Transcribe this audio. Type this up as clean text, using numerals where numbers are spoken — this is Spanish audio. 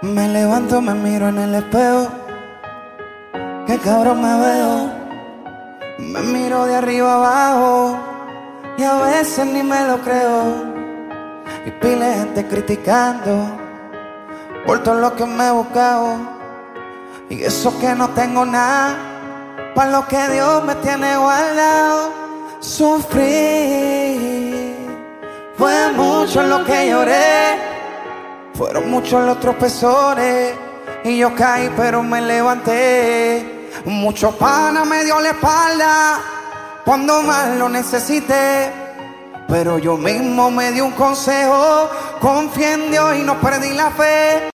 Me levanto, me miro en el espejo, qué cabrón me veo. Me miro de arriba abajo y a veces ni me lo creo. Y pile de gente criticando por todo lo que me he buscado. Y eso que no tengo nada, para lo que Dios me tiene guardado. Sufrí, fue mucho lo que lloré, fueron muchos los tropezones, y yo caí pero me levanté. Mucho pana me dio la espalda cuando más lo necesité, pero yo mismo me di un consejo: confié en Dios y no perdí la fe.